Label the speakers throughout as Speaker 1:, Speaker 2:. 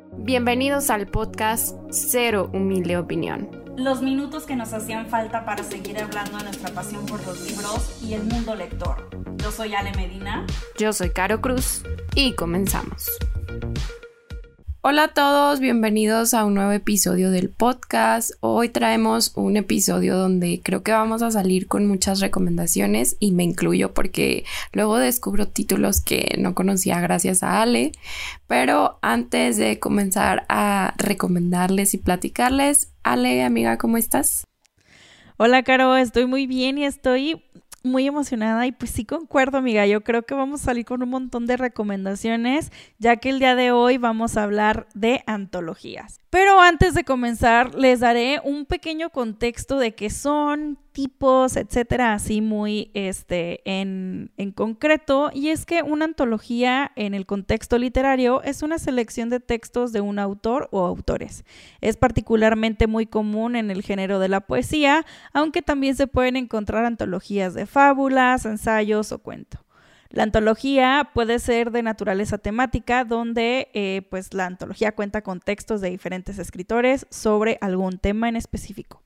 Speaker 1: Bienvenidos al podcast Cero Humilde Opinión.
Speaker 2: Los minutos que nos hacían falta para seguir hablando de nuestra pasión por los libros y el mundo lector. Yo soy Ale Medina.
Speaker 1: Yo soy Caro Cruz y comenzamos. Hola a todos, bienvenidos a un nuevo episodio del podcast. Hoy traemos un episodio donde creo que vamos a salir con muchas recomendaciones y me incluyo porque luego descubro títulos que no conocía gracias a Ale. Pero antes de comenzar a recomendarles y platicarles, Ale, amiga, ¿cómo estás?
Speaker 3: Hola, Caro, estoy muy bien y estoy muy emocionada y pues sí concuerdo, amiga. Yo creo que vamos a salir con un montón de recomendaciones, ya que el día de hoy vamos a hablar de antologías. Pero antes de comenzar, les daré un pequeño contexto de qué son, tipos, etcétera, así muy en concreto. Y es que una antología en el contexto literario es una selección de textos de un autor o autores. Es particularmente muy común en el género de la poesía, aunque también se pueden encontrar antologías de fábulas, ensayos o cuento. La antología puede ser de naturaleza temática, donde pues la antología cuenta con textos de diferentes escritores sobre algún tema en específico.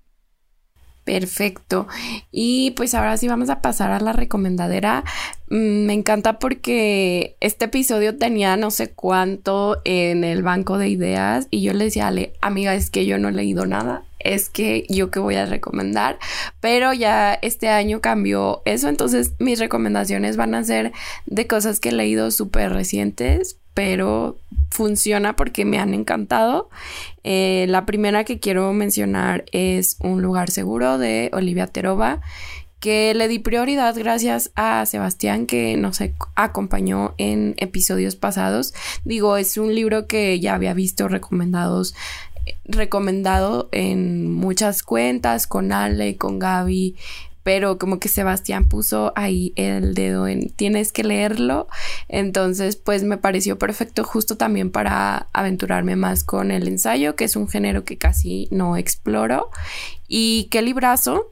Speaker 1: Perfecto. Y pues ahora sí vamos a pasar a la recomendadera. Me encanta porque este episodio tenía no sé cuánto en el banco de ideas y yo le decía a Ale, amiga, es que yo no he leído nada. Es que yo qué voy a recomendar, pero ya este año cambió eso, entonces mis recomendaciones van a ser de cosas que he leído súper recientes, pero funciona porque me han encantado. La primera que quiero mencionar es Un lugar seguro de Olivia Terova, que le di prioridad gracias a Sebastián, que nos acompañó en episodios pasados. Digo, es un libro que ya había visto recomendado en muchas cuentas, con Ale, con Gaby, pero como que Sebastián puso ahí el dedo en tienes que leerlo, entonces pues me pareció perfecto justo también para aventurarme más con el ensayo, que es un género que casi no exploro. Y qué librazo.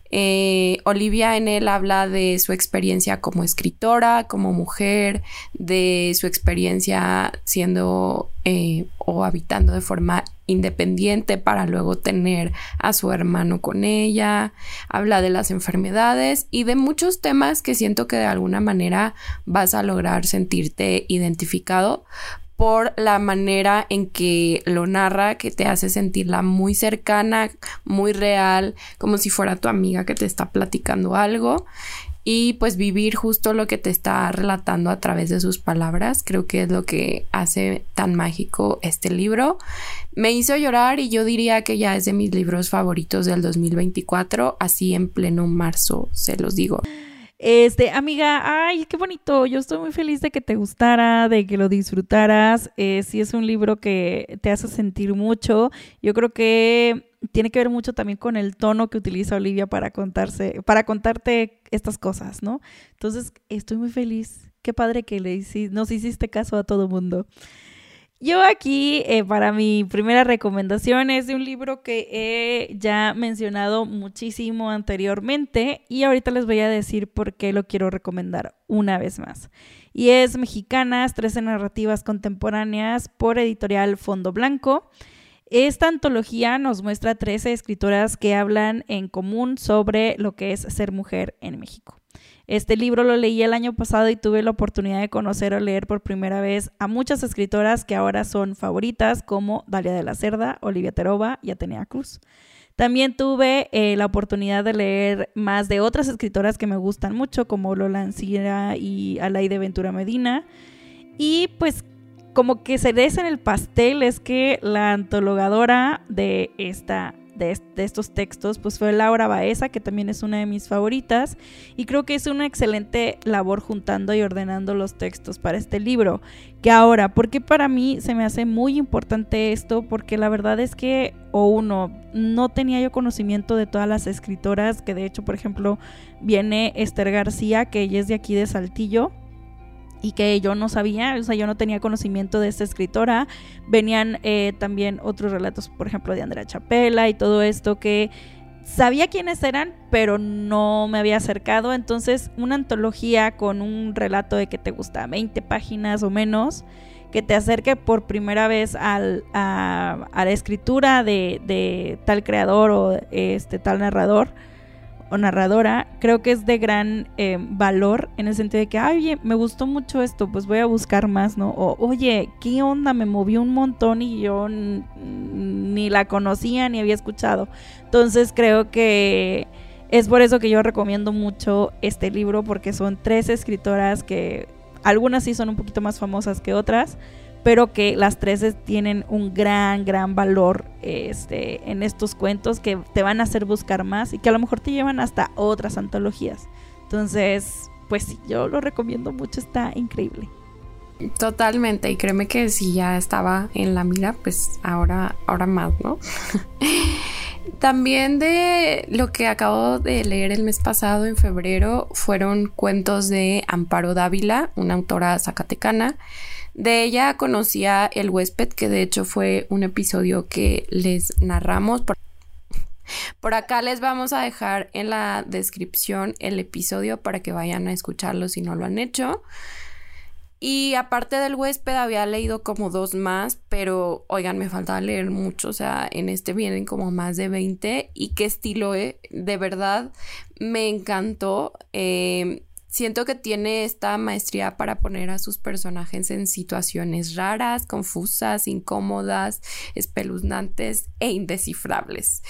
Speaker 1: Olivia en él habla de su experiencia como escritora, como mujer, de su experiencia siendo o habitando de forma independiente para luego tener a su hermano con ella. Habla de las enfermedades y de muchos temas que siento que de alguna manera vas a lograr sentirte identificado por la manera en que lo narra, que te hace sentirla muy cercana, muy real, como si fuera tu amiga que te está platicando algo. Y pues vivir justo lo que te está relatando a través de sus palabras, creo que es lo que hace tan mágico este libro. Me hizo llorar y yo diría que ya es de mis libros favoritos del 2024, así en pleno marzo, se los digo.
Speaker 3: Amiga, ay, qué bonito. Yo estoy muy feliz de que te gustara, de que lo disfrutaras. Sí es un libro que te hace sentir mucho. Yo creo que tiene que ver mucho también con el tono que utiliza Olivia para contarte estas cosas, ¿no? Entonces, estoy muy feliz. Qué padre que nos hiciste caso a todo mundo. Yo aquí, para mi primera recomendación, es de un libro que he ya mencionado muchísimo anteriormente y ahorita les voy a decir por qué lo quiero recomendar una vez más. Y es Mexicanas, 13 narrativas contemporáneas, por editorial Fondo Blanco. Esta antología nos muestra 13 escritoras que hablan en común sobre lo que es ser mujer en México. Este libro lo leí el año pasado y tuve la oportunidad de conocer o leer por primera vez a muchas escritoras que ahora son favoritas, como Dalia de la Cerda, Olivia Terova y Atenea Cruz. También tuve la oportunidad de leer más de otras escritoras que me gustan mucho, como Lola Ancira y Alaide Ventura Medina. Y pues como que cereza en el pastel es que la antologadora de estos textos pues fue Laura Baeza, que también es una de mis favoritas, y creo que es una excelente labor juntando y ordenando los textos para este libro. Que ahora, ¿por qué para mí se me hace muy importante esto? Porque la verdad es que, no tenía yo conocimiento de todas las escritoras, que de hecho, por ejemplo, viene Esther García, que ella es de aquí de Saltillo, y que yo no sabía, o sea, yo no tenía conocimiento de esta escritora. Venían también otros relatos, por ejemplo, de Andrea Chapela y todo esto, que sabía quiénes eran, pero no me había acercado. Entonces, una antología con un relato de que te gusta 20 páginas o menos, que te acerque por primera vez a la escritura de tal creador o tal narrador o narradora, creo que es de gran valor, en el sentido de que, ay, oye, me gustó mucho esto, pues voy a buscar más, ¿no? O, oye, ¿qué onda? Me movió un montón y yo ni la conocía ni había escuchado. Entonces creo que es por eso que yo recomiendo mucho este libro, porque son 3 escritoras que algunas sí son un poquito más famosas que otras, pero que las 3 tienen un gran valor en estos cuentos que te van a hacer buscar más y que a lo mejor te llevan hasta otras antologías. Entonces, pues sí, yo lo recomiendo mucho, está increíble.
Speaker 1: Totalmente, y créeme que si ya estaba en la mira, pues ahora más, ¿no? También de lo que acabo de leer el mes pasado, en febrero, fueron cuentos de Amparo Dávila, una autora zacatecana. De ella conocía El huésped, que de hecho fue un episodio que les narramos. Por acá les vamos a dejar en la descripción el episodio para que vayan a escucharlo si no lo han hecho. Y aparte del huésped había leído como 2 más, pero oigan, me faltaba leer mucho, o sea, en este vienen como más de 20. Y qué estilo, de verdad me encantó. Siento que tiene esta maestría para poner a sus personajes en situaciones raras, confusas, incómodas, espeluznantes e indescifrables.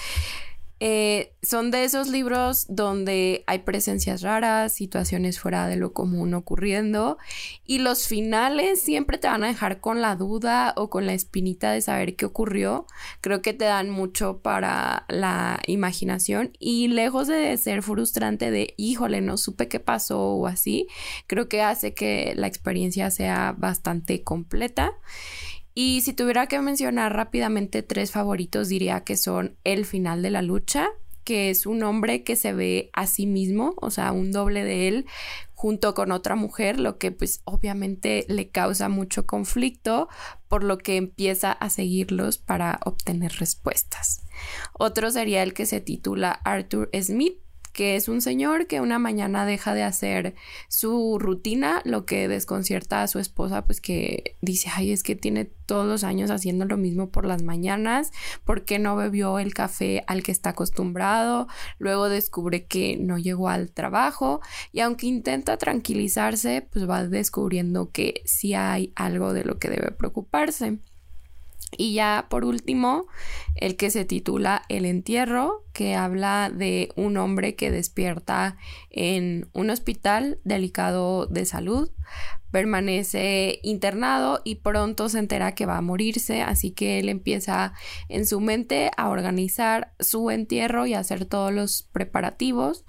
Speaker 1: Son de esos libros donde hay presencias raras, situaciones fuera de lo común ocurriendo, y los finales siempre te van a dejar con la duda o con la espinita de saber qué ocurrió. Creo que te dan mucho para la imaginación, y lejos de ser frustrante de híjole, no supe qué pasó o así, creo que hace que la experiencia sea bastante completa. Y si tuviera que mencionar rápidamente 3 favoritos, diría que son El final de la lucha, que es un hombre que se ve a sí mismo, o sea, un doble de él junto con otra mujer, lo que pues obviamente le causa mucho conflicto, por lo que empieza a seguirlos para obtener respuestas. Otro sería el que se titula Arthur Smith, que es un señor que una mañana deja de hacer su rutina, lo que desconcierta a su esposa, pues que dice, ay, es que tiene todos los años haciendo lo mismo por las mañanas, ¿por qué no bebió el café al que está acostumbrado? Luego descubre que no llegó al trabajo, y aunque intenta tranquilizarse, pues va descubriendo que sí hay algo de lo que debe preocuparse. Y ya por último, el que se titula El entierro, que habla de un hombre que despierta en un hospital delicado de salud, permanece internado y pronto se entera que va a morirse, así que él empieza en su mente a organizar su entierro y a hacer todos los preparativos.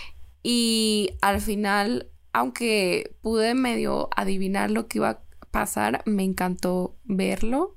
Speaker 1: Y al final, aunque pude medio adivinar lo que iba a pasar, me encantó verlo.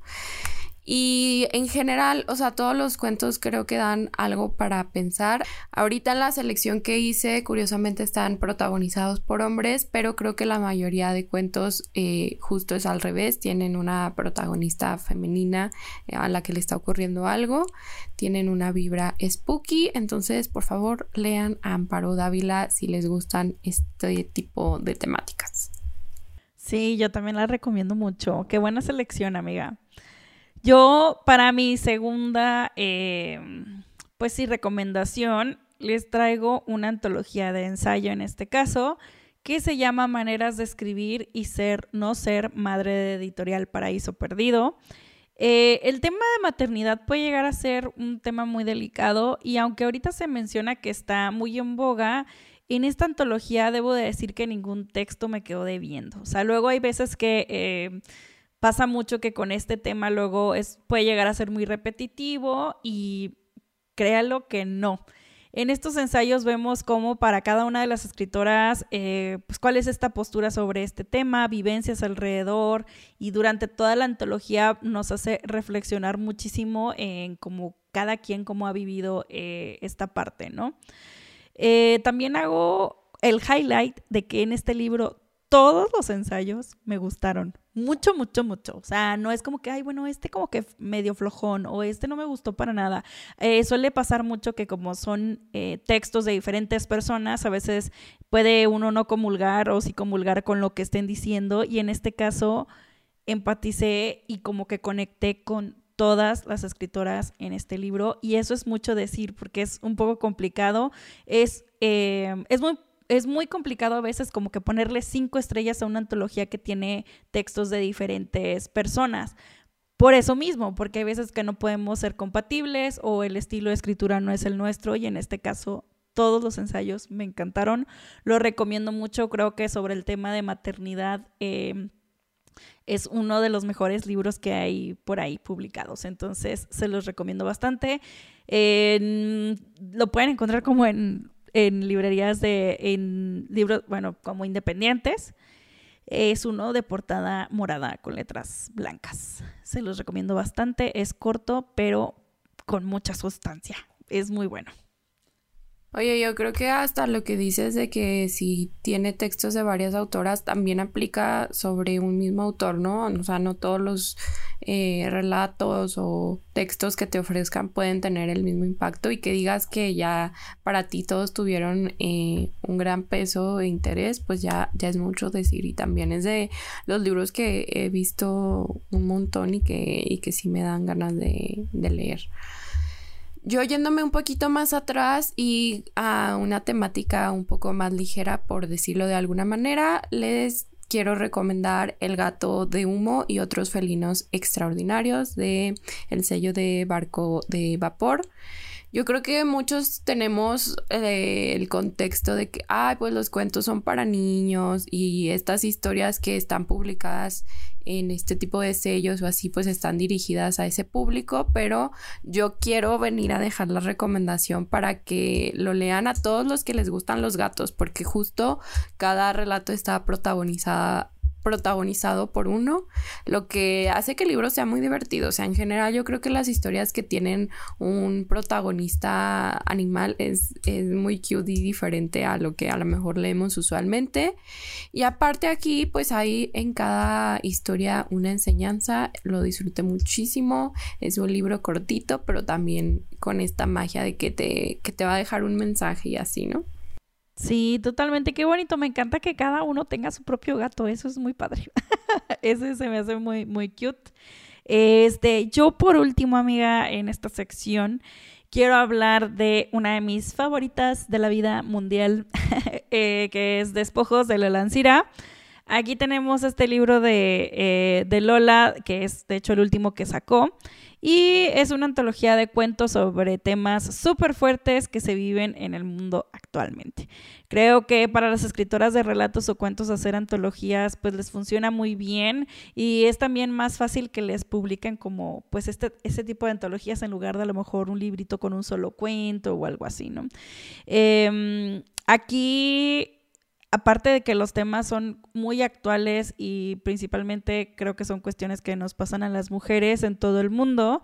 Speaker 1: Y en general, o sea, todos los cuentos creo que dan algo para pensar. Ahorita en la selección que hice, curiosamente están protagonizados por hombres, pero creo que la mayoría de cuentos justo es al revés. Tienen una protagonista femenina a la que le está ocurriendo algo. Tienen una vibra spooky. Entonces, por favor, lean a Amparo Dávila si les gustan este tipo de temáticas.
Speaker 3: Sí, yo también la recomiendo mucho. Qué buena selección, amiga. Yo, para mi segunda, pues sí, recomendación, les traigo una antología de ensayo en este caso, que se llama Maneras de escribir y ser, no ser, madre de Editorial Paraíso Perdido. El tema de maternidad puede llegar a ser un tema muy delicado, y aunque ahorita se menciona que está muy en boga, en esta antología debo de decir que ningún texto me quedó debiendo. O sea, luego hay veces que pasa mucho que con este tema luego puede llegar a ser muy repetitivo, y créalo que no. En estos ensayos vemos cómo para cada una de las escritoras, pues cuál es esta postura sobre este tema, vivencias alrededor, y durante toda la antología nos hace reflexionar muchísimo en cómo cada quien cómo ha vivido esta parte, ¿no? También hago el highlight de que en este libro todos los ensayos me gustaron mucho. O sea, no es como que, ay, bueno, como que medio flojón, o no me gustó para nada. Suele pasar mucho que como son textos de diferentes personas, a veces puede uno no comulgar o sí comulgar con lo que estén diciendo, y en este caso empaticé y como que conecté con todas las escritoras en este libro, y eso es mucho decir porque es un poco complicado, es muy complicado a veces como que ponerle 5 estrellas a una antología que tiene textos de diferentes personas. Por eso mismo, porque hay veces que no podemos ser compatibles o el estilo de escritura no es el nuestro, y en este caso todos los ensayos me encantaron. Lo recomiendo mucho, creo que sobre el tema de maternidad es uno de los mejores libros que hay por ahí publicados, entonces se los recomiendo bastante. Lo pueden encontrar como en librerías en libros, bueno, como independientes. Es uno de portada morada con letras blancas. Se los recomiendo bastante. Es corto, pero con mucha sustancia. Es muy bueno.
Speaker 1: Oye, yo creo que hasta lo que dices de que si tiene textos de varias autoras también aplica sobre un mismo autor, ¿no? O sea, no todos los relatos o textos que te ofrezcan pueden tener el mismo impacto, y que digas que ya para ti todos tuvieron un gran peso e interés, pues ya es mucho decir. Y también es de los libros que he visto un montón y que sí me dan ganas de leer. Yo yéndome un poquito más atrás y a una temática un poco más ligera, por decirlo de alguna manera, les quiero recomendar El gato de humo y otros felinos extraordinarios, de el sello de Barco de Vapor. Yo creo que muchos tenemos el contexto de que, pues los cuentos son para niños, y estas historias que están publicadas en este tipo de sellos o así, pues están dirigidas a ese público, pero yo quiero venir a dejar la recomendación para que lo lean a todos los que les gustan los gatos, porque justo cada relato está protagonizado por uno, lo que hace que el libro sea muy divertido. O sea, en general yo creo que las historias que tienen un protagonista animal es muy cute y diferente a lo que a lo mejor leemos usualmente. Y aparte aquí pues hay en cada historia una enseñanza. Lo disfruté muchísimo. Es un libro cortito, pero también con esta magia de que te va a dejar un mensaje y así, ¿no?
Speaker 3: Sí, totalmente, qué bonito. Me encanta que cada uno tenga su propio gato. Eso es muy padre. Ese se me hace muy, muy cute. Yo por último, amiga, en esta sección quiero hablar de una de mis favoritas de la vida mundial, que es Despojos de Lola Ancira. Aquí tenemos este libro de Lola, que es de hecho el último que sacó, y es una antología de cuentos sobre temas súper fuertes que se viven en el mundo actualmente. Creo que para las escritoras de relatos o cuentos hacer antologías pues les funciona muy bien, y es también más fácil que les publiquen como pues este tipo de antologías en lugar de a lo mejor un librito con un solo cuento o algo así, ¿no? Aquí, aparte de que los temas son muy actuales y principalmente creo que son cuestiones que nos pasan a las mujeres en todo el mundo,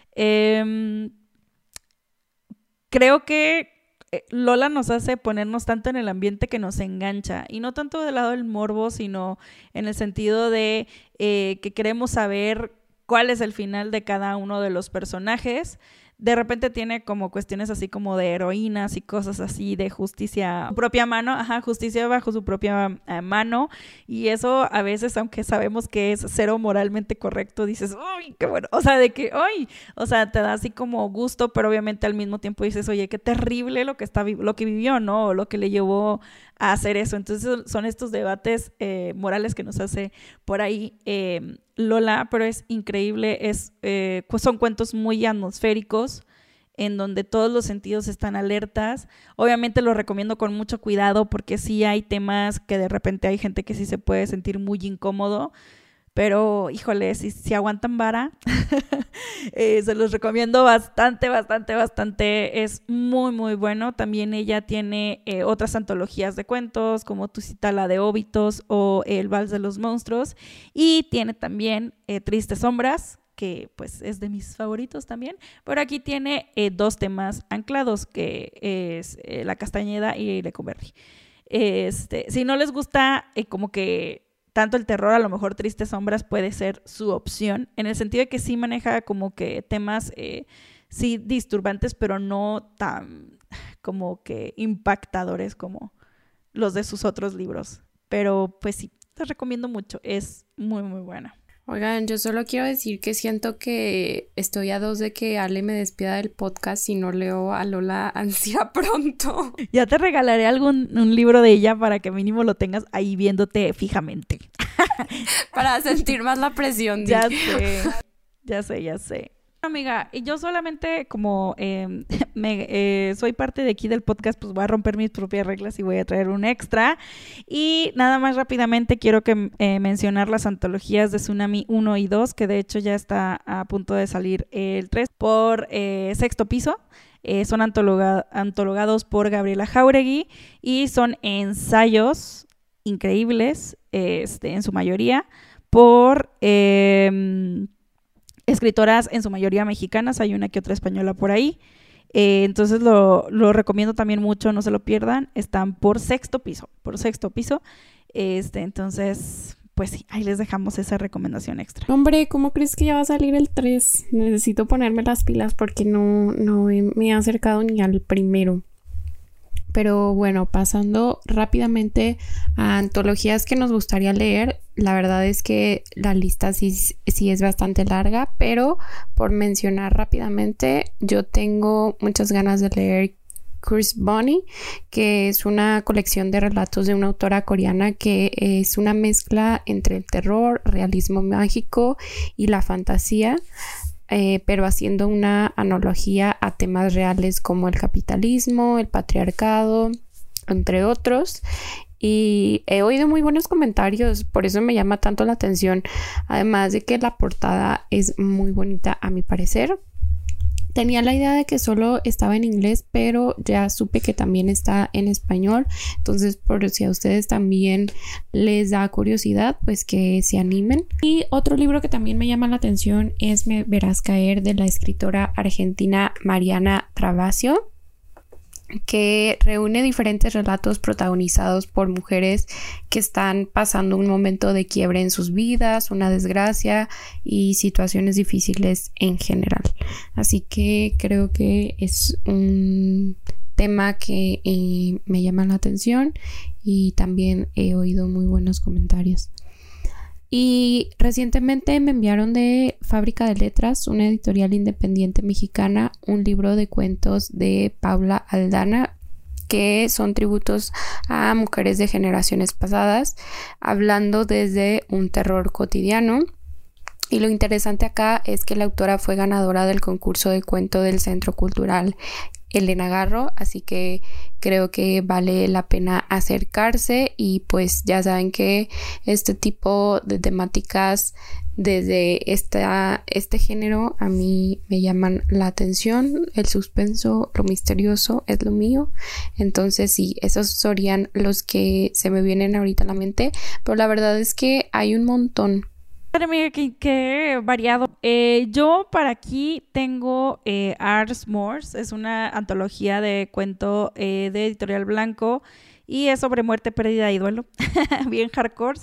Speaker 3: creo que Lola nos hace ponernos tanto en el ambiente que nos engancha, y no tanto del lado del morbo, sino en el sentido de que queremos saber cuál es el final de cada uno de los personajes. De repente tiene como cuestiones así como de heroínas y cosas así, de justicia, su propia mano, justicia bajo su propia mano, y eso a veces, aunque sabemos que es cero moralmente correcto, dices, uy, qué bueno, o sea, de que, uy, o sea, te da así como gusto, pero obviamente al mismo tiempo dices, oye, qué terrible lo que vivió, ¿no? O lo que le llevó a hacer eso. Entonces son estos debates morales que nos hace por ahí Lola, pero es increíble, son cuentos muy atmosféricos en donde todos los sentidos están alertas. Obviamente lo recomiendo con mucho cuidado porque sí hay temas que de repente hay gente que sí se puede sentir muy incómodo, pero híjole, si aguantan vara, se los recomiendo bastante, bastante, bastante. Es muy, muy bueno. También ella tiene otras antologías de cuentos, como Tu cita la de Óbitos o El vals de los monstruos. Y tiene también Tristes sombras, que pues es de mis favoritos también. Pero aquí tiene 2 temas anclados, que es La Castañeda y Lecumberri. Si no les gusta como que tanto el terror, a lo mejor Tristes sombras puede ser su opción, en el sentido de que sí maneja como que temas sí disturbantes, pero no tan como que impactadores como los de sus otros libros. Pero pues sí, te recomiendo mucho, es muy muy buena.
Speaker 1: Oigan, yo solo quiero decir que siento que estoy a 2 de que Ale me despida del podcast si no leo a Lola Ansia pronto.
Speaker 3: Ya te regalaré un libro de ella para que mínimo lo tengas ahí viéndote fijamente.
Speaker 1: Para sentir más la presión.
Speaker 3: Ya sé. Amiga, y yo solamente como soy parte de aquí del podcast, pues voy a romper mis propias reglas y voy a traer un extra. Y nada más rápidamente quiero que mencionar las antologías de Tsunami 1 y 2, que de hecho ya está a punto de salir el 3 por Sexto Piso. Son antologados por Gabriela Jáuregui y son ensayos increíbles, en su mayoría, por escritoras en su mayoría mexicanas, hay una que otra española por ahí. Entonces lo recomiendo también mucho, no se lo pierdan. Están por Sexto Piso. Entonces, pues sí, ahí les dejamos esa recomendación extra.
Speaker 1: Hombre, ¿cómo crees que ya va a salir el 3? Necesito ponerme las pilas porque no me he acercado ni al primero. Pero bueno, pasando rápidamente a antologías que nos gustaría leer, la verdad es que la lista sí es bastante larga, pero por mencionar rápidamente, yo tengo muchas ganas de leer Curse Bunny, que es una colección de relatos de una autora coreana que es una mezcla entre el terror, realismo mágico y la fantasía. Pero haciendo una analogía a temas reales como el capitalismo, el patriarcado, entre otros. Y he oído muy buenos comentarios, por eso me llama tanto la atención. Además de que la portada es muy bonita a mi parecer. Tenía la idea de que solo estaba en inglés, pero ya supe que también está en español. Entonces, por si a ustedes también les da curiosidad, pues que se animen. Y otro libro que también me llama la atención es Me Verás Caer, de la escritora argentina Mariana Travasio, que reúne diferentes relatos protagonizados por mujeres que están pasando un momento de quiebre en sus vidas, una desgracia y situaciones difíciles en general. Así que creo que es un tema que me llama la atención y también he oído muy buenos comentarios. Y recientemente me enviaron de Fábrica de Letras, una editorial independiente mexicana, un libro de cuentos de Paula Aldana, que son tributos a mujeres de generaciones pasadas, hablando desde un terror cotidiano. Y lo interesante acá es que la autora fue ganadora del concurso de cuento del Centro Cultural Elena Garro, así que creo que vale la pena acercarse. Y pues ya saben que este tipo de temáticas desde este género a mí me llaman la atención. El suspenso, lo misterioso es lo mío. Entonces sí, esos serían los que se me vienen ahorita a la mente, pero la verdad es que hay un montón.
Speaker 3: Amiga, qué variado. Yo para aquí tengo Ars Mors, es una antología de cuento de Editorial Blanco y es sobre muerte, pérdida y duelo, bien hardcore.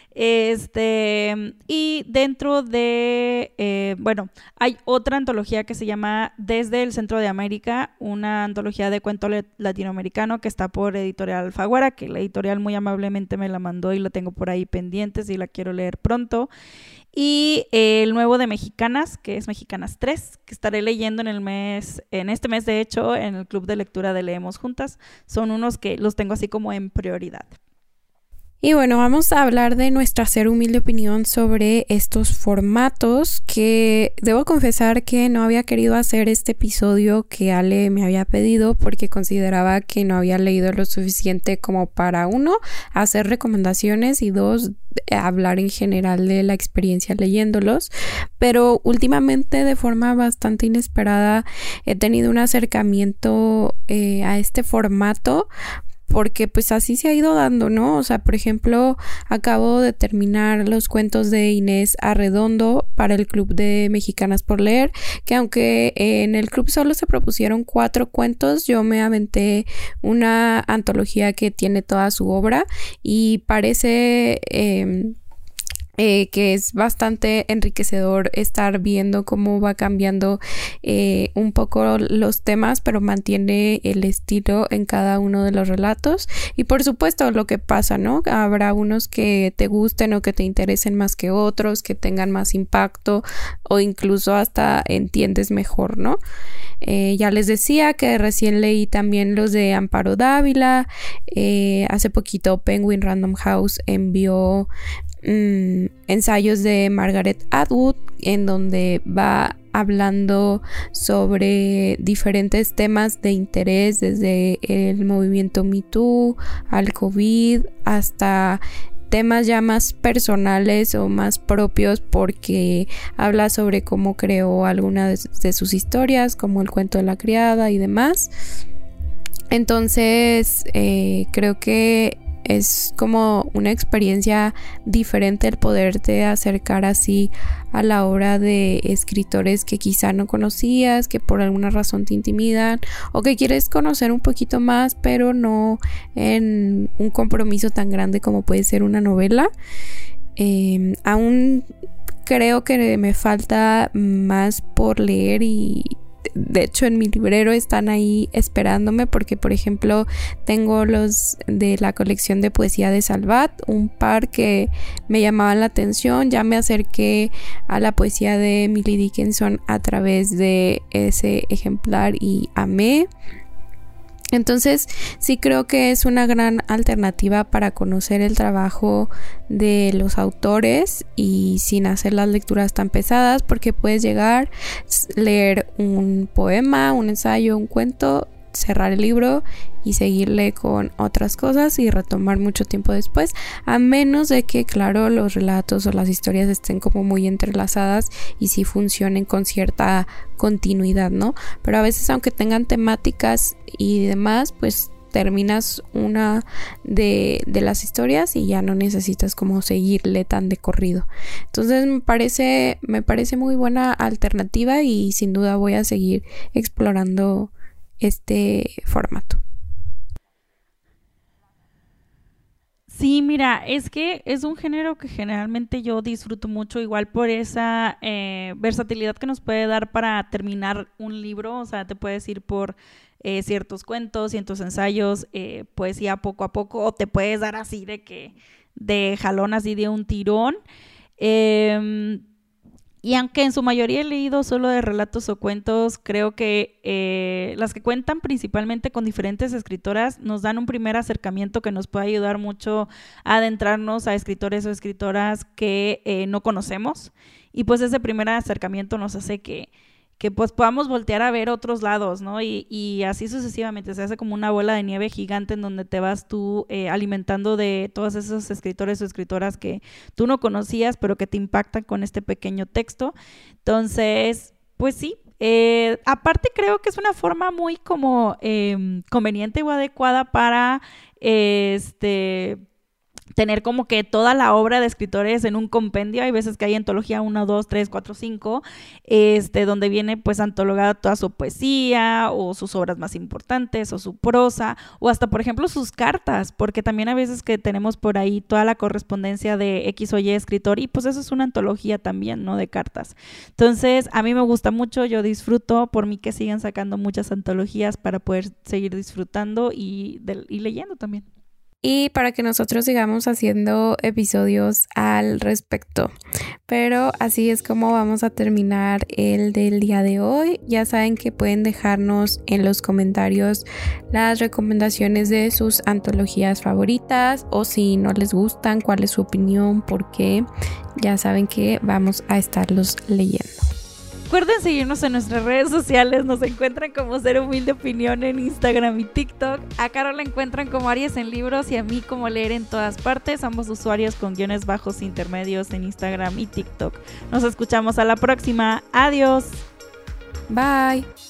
Speaker 3: Y dentro de, hay otra antología que se llama Desde el Centro de América, una antología de cuento latinoamericano que está por Editorial Alfaguara, que la editorial muy amablemente me la mandó y la tengo por ahí pendiente si la quiero leer pronto. Y el nuevo de Mexicanas, que es Mexicanas 3, que estaré leyendo en este mes de hecho, en el club de lectura de Leemos Juntas. Son unos que los tengo así como en prioridad.
Speaker 1: Y bueno, vamos a hablar de nuestra ser humilde opinión sobre estos formatos, que debo confesar que no había querido hacer este episodio que Ale me había pedido porque consideraba que no había leído lo suficiente como para, 1, hacer recomendaciones y 2, hablar en general de la experiencia leyéndolos. Pero últimamente, de forma bastante inesperada, he tenido un acercamiento a este formato, porque pues así se ha ido dando, ¿no? O sea, por ejemplo, acabo de terminar los cuentos de Inés Arredondo para el Club de Mexicanas por Leer, que aunque en el club solo se propusieron 4 cuentos, yo me aventé una antología que tiene toda su obra y parece que es bastante enriquecedor estar viendo cómo va cambiando un poco los temas, pero mantiene el estilo en cada uno de los relatos. Y por supuesto lo que pasa, ¿no? Habrá unos que te gusten o que te interesen más que otros, que tengan más impacto o incluso hasta entiendes mejor, ¿no? Ya les decía que recién leí también los de Amparo Dávila. Hace poquito Penguin Random House envió ensayos de Margaret Atwood, en donde va hablando sobre diferentes temas de interés, desde el movimiento Me Too al COVID hasta temas ya más personales o más propios, porque habla sobre cómo creó algunas de sus historias, como el cuento de la criada y demás. Entonces creo que es como una experiencia diferente el poderte acercar así a la obra de escritores que quizá no conocías, que por alguna razón te intimidan o que quieres conocer un poquito más, pero no en un compromiso tan grande como puede ser una novela. Aún creo que me falta más por leer y de hecho en mi librero están ahí esperándome, porque por ejemplo tengo los de la colección de poesía de Salvat, un par que me llamaban la atención. Ya me acerqué a la poesía de Emily Dickinson a través de ese ejemplar y amé. Entonces sí creo que es una gran alternativa para conocer el trabajo de los autores y sin hacer las lecturas tan pesadas, porque puedes llegar, leer un poema, un ensayo, un cuento, cerrar el libro y seguirle con otras cosas y retomar mucho tiempo después, a menos de que, claro, los relatos o las historias estén como muy entrelazadas y sí funcionen con cierta continuidad, ¿no? Pero a veces, aunque tengan temáticas y demás, pues terminas una de las historias y ya no necesitas como seguirle tan de corrido. Entonces me parece muy buena alternativa y sin duda voy a seguir explorando este formato.
Speaker 3: Sí, mira, es que es un género que generalmente yo disfruto mucho, igual por esa versatilidad que nos puede dar para terminar un libro. O sea, te puedes ir por ciertos cuentos, ciertos ensayos, poesía poco a poco, o te puedes dar así de jalón, así de un tirón. Y aunque en su mayoría he leído solo de relatos o cuentos, creo que las que cuentan principalmente con diferentes escritoras nos dan un primer acercamiento que nos puede ayudar mucho a adentrarnos a escritores o escritoras que no conocemos. Y pues ese primer acercamiento nos hace que pues podamos voltear a ver otros lados, ¿no? Y así sucesivamente, se hace como una bola de nieve gigante en donde te vas tú alimentando de todos esos escritores o escritoras que tú no conocías, pero que te impactan con este pequeño texto. Entonces, pues sí. Aparte creo que es una forma muy como conveniente o adecuada para tener como que toda la obra de escritores en un compendio. Hay veces que hay antología 1, 2, 3, 4, 5, donde viene pues antologada toda su poesía o sus obras más importantes o su prosa o hasta por ejemplo sus cartas, porque también a veces que tenemos por ahí toda la correspondencia de X o Y escritor y pues eso es una antología también, ¿no? De cartas. Entonces a mí me gusta mucho, yo disfruto, por mí que sigan sacando muchas antologías para poder seguir disfrutando y leyendo también.
Speaker 1: Y para que nosotros sigamos haciendo episodios al respecto. Pero así es como vamos a terminar el del día de hoy. Ya saben que pueden dejarnos en los comentarios las recomendaciones de sus antologías favoritas, o si no les gustan, cuál es su opinión, por qué. Ya saben que vamos a estarlos leyendo.
Speaker 3: Recuerden seguirnos en nuestras redes sociales, nos encuentran como Ser Humilde Opinión en Instagram y TikTok. A Carol la encuentran como Aries en Libros y a mí como Leer en Todas Partes, ambos usuarios con _ intermedios en Instagram y TikTok. Nos escuchamos a la próxima, adiós.
Speaker 1: Bye.